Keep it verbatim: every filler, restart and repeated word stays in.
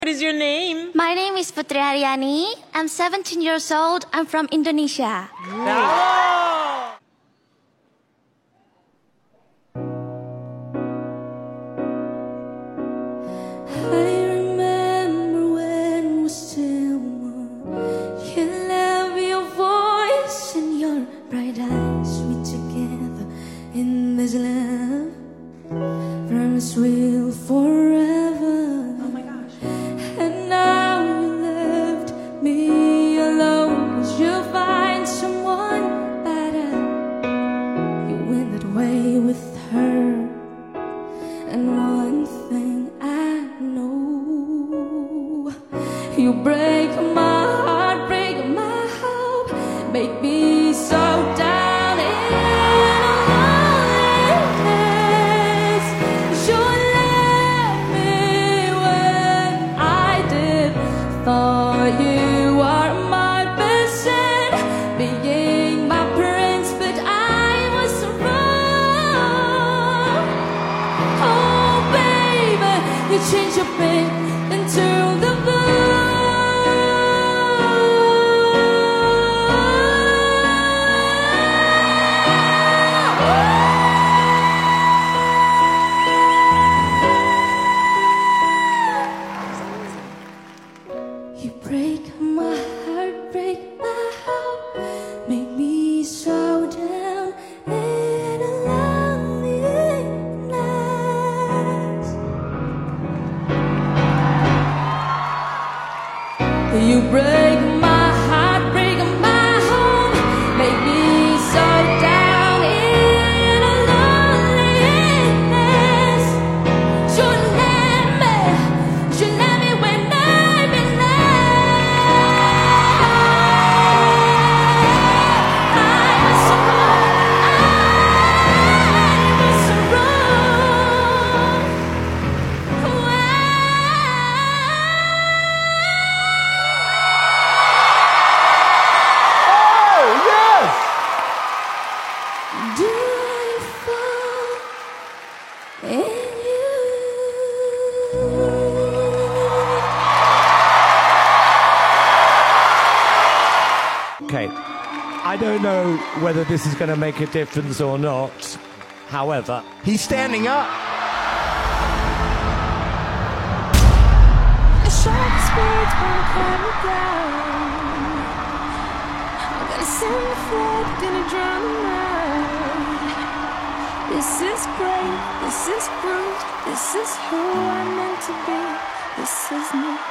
What is your name? My name is Putri Aryani. I'm seventeen years old. I'm from Indonesia. Bravo! I remember when we still one. You love your voice and your bright eyes. We together in this love. Promise we'll forever. Oh my gosh. And now you left me alone. 'Cause you find someone better. You went that way with her. And one thing I know, you break my heart, break my hope, make me so down in loneliness. You left me when I did. Thought you were my best friend, being my prince, but I was wrong. Oh baby, you changed your pain into the blue. You break my heart, break my hope, make me so down in a loneliness. You break my heart, break my home, make me so down in a loneliness. You let me, you let me when I've been there. I was so wrong, I was so wrong. Oh, yes! Do I fall in you? Okay, I don't know whether this is going to make a difference or not. However, he's standing up. The sharp spirits wanna cut me down. I'm gonna send the flood, gonna drown the night. This is great, this is bruised, this is who I'm meant to be. This is me.